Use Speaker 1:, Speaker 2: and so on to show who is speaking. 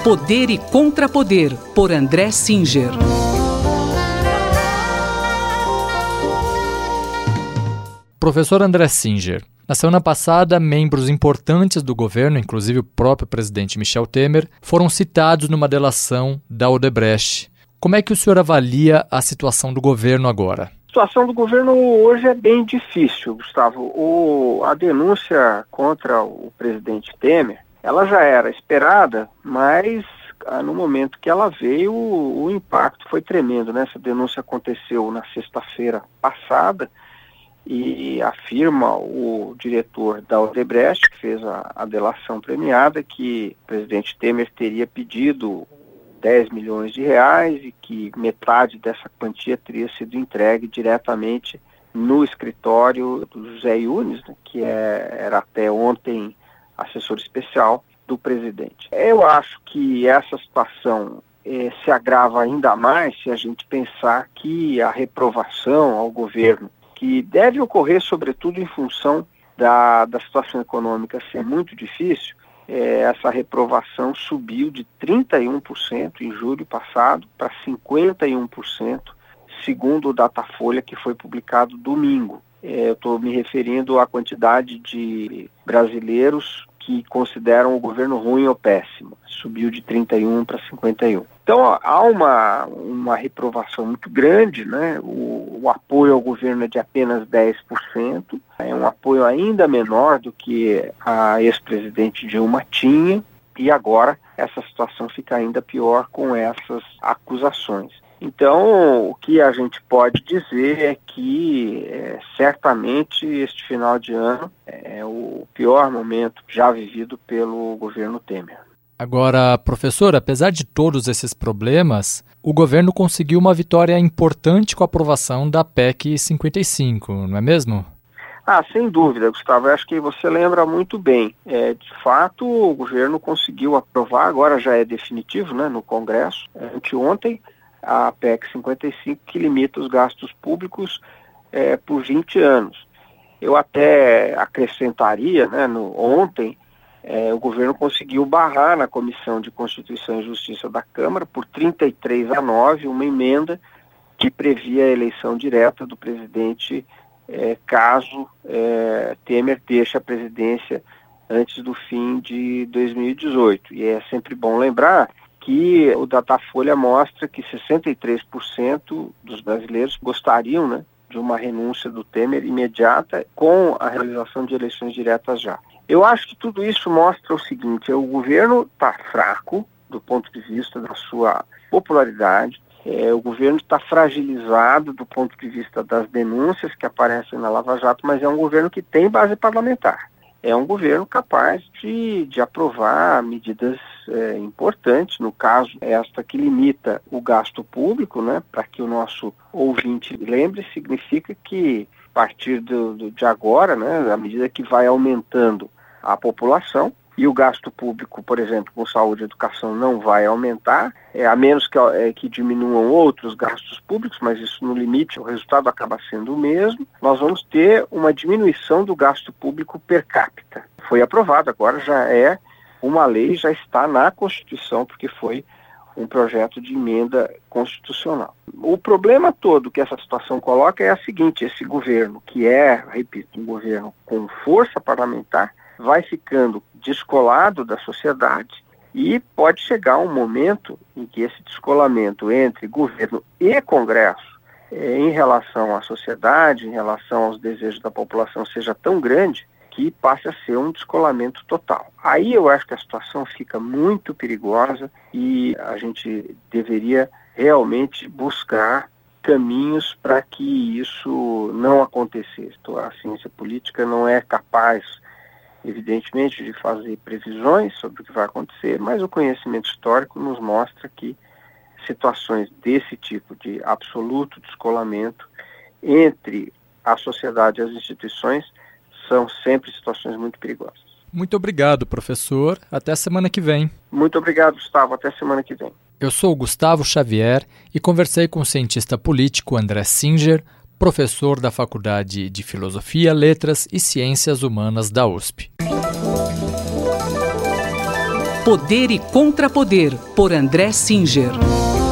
Speaker 1: Poder e Contrapoder, por André Singer.
Speaker 2: Professor André Singer, na semana passada, membros importantes do governo, inclusive o próprio presidente Michel Temer, foram citados numa delação da Odebrecht. Como é que o senhor avalia a situação do governo agora?
Speaker 3: A situação do governo hoje é bem difícil, Gustavo. A denúncia contra o presidente Temer, ela já era esperada, mas no momento que ela veio, o impacto foi tremendo, né? Essa denúncia aconteceu na sexta-feira passada e afirma o diretor da Odebrecht, que fez a delação premiada, que o presidente Temer teria pedido 10 milhões de reais e que metade dessa quantia teria sido entregue diretamente no escritório do José Yunes, né, que era até ontem assessor especial do presidente. Eu acho que essa situação se agrava ainda mais se a gente pensar que a reprovação ao governo, que deve ocorrer sobretudo em função da situação econômica ser muito difícil, essa reprovação subiu de 31% em julho passado para 51%, segundo o Datafolha, que foi publicado domingo. Eu estou me referindo à quantidade de brasileiros que consideram o governo ruim ou péssimo. Subiu de 31 para 51. Então há uma reprovação muito grande, né? O apoio ao governo é de apenas 10%, é um apoio ainda menor do que a ex-presidente Dilma tinha, e agora essa situação fica ainda pior com essas acusações. Então, o que a gente pode dizer é que certamente este final de ano é o pior momento já vivido pelo governo Temer.
Speaker 2: Agora, professor, apesar de todos esses problemas, o governo conseguiu uma vitória importante com a aprovação da PEC 55, não é mesmo?
Speaker 3: Sem dúvida, Gustavo. Eu acho que você lembra muito bem. De fato, o governo conseguiu aprovar, agora já é definitivo, né, no Congresso, anteontem, a PEC 55, que limita os gastos públicos por 20 anos. Eu até acrescentaria, né, ontem, o governo conseguiu barrar na Comissão de Constituição e Justiça da Câmara, por 33-9, uma emenda que previa a eleição direta do presidente caso Temer deixe a presidência antes do fim de 2018. E é sempre bom lembrar que o Datafolha mostra que 63% dos brasileiros gostariam, né, de uma renúncia do Temer imediata com a realização de eleições diretas já. Eu acho que tudo isso mostra o seguinte: o governo está fraco do ponto de vista da sua popularidade, o governo está fragilizado do ponto de vista das denúncias que aparecem na Lava Jato, mas é um governo que tem base parlamentar. É um governo capaz de aprovar medidas importantes, no caso, esta que limita o gasto público, né, para que o nosso ouvinte lembre, significa que a partir de agora, né, à medida que vai aumentando a população, e o gasto público, por exemplo, com saúde e educação não vai aumentar, a menos que diminuam outros gastos públicos, mas isso no limite o resultado acaba sendo o mesmo, nós vamos ter uma diminuição do gasto público per capita. Foi aprovado, agora já é uma lei, já está na Constituição, porque foi um projeto de emenda constitucional. O problema todo que essa situação coloca é a seguinte: esse governo, que repito, um governo com força parlamentar, vai ficando descolado da sociedade e pode chegar um momento em que esse descolamento entre governo e Congresso em relação à sociedade, em relação aos desejos da população, seja tão grande que passe a ser um descolamento total. Aí eu acho que a situação fica muito perigosa e a gente deveria realmente buscar caminhos para que isso não acontecesse. A ciência política não é capaz, evidentemente, de fazer previsões sobre o que vai acontecer, mas o conhecimento histórico nos mostra que situações desse tipo, de absoluto descolamento entre a sociedade e as instituições, são sempre situações muito perigosas.
Speaker 2: Muito obrigado, professor. Até a semana que vem.
Speaker 3: Muito obrigado, Gustavo. Até a semana que vem.
Speaker 2: Eu sou o Gustavo Xavier e conversei com o cientista político André Singer, professor da Faculdade de Filosofia, Letras e Ciências Humanas da USP.
Speaker 1: Poder e Contrapoder, por André Singer.